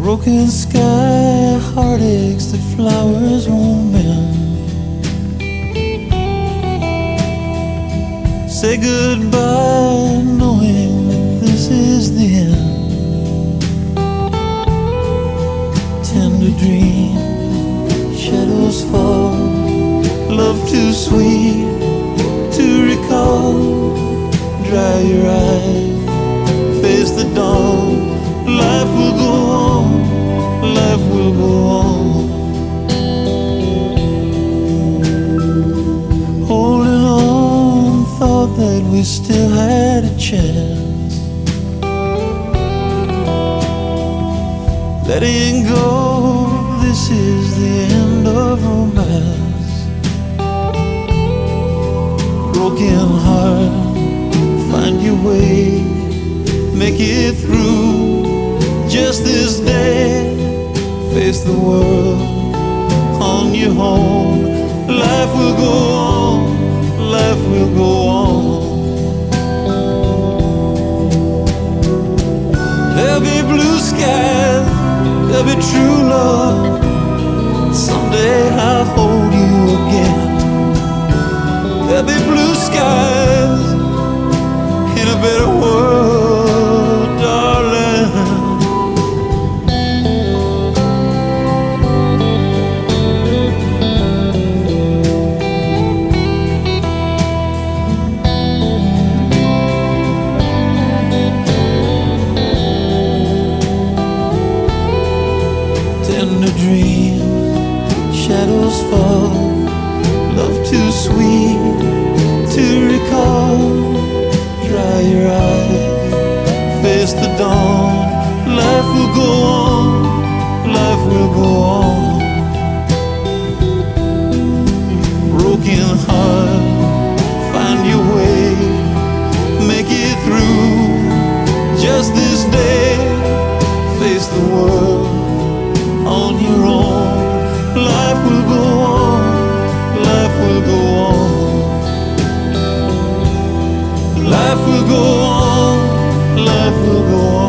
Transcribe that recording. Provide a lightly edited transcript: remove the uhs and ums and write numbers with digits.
Broken sky, heartaches that flowers won't mend. Say goodbye knowing that this is the end. Tender dream, shadows fall, love too sweet to recall. Dry your eyes, face the dawn. Life will go on, life will go on. Holding on, thought that we still had a chance. Letting go, this is the end of romance. Broken heart, find your way, make it through. Just this day, face the world on your own. Life will go on, life will go on. There'll be blue skies, there'll be true love. Someday I'll hold you again. There'll be blue skies in a better world, darling. Tender dream, shadows fall, love too sweet to recall. Dry your eyes, face the dawn. Life will go on, life will go on. Broken heart, find your way, make it through. Just this day, face the world on your own. Life will go on, life will go on. Life will go on, life will go on.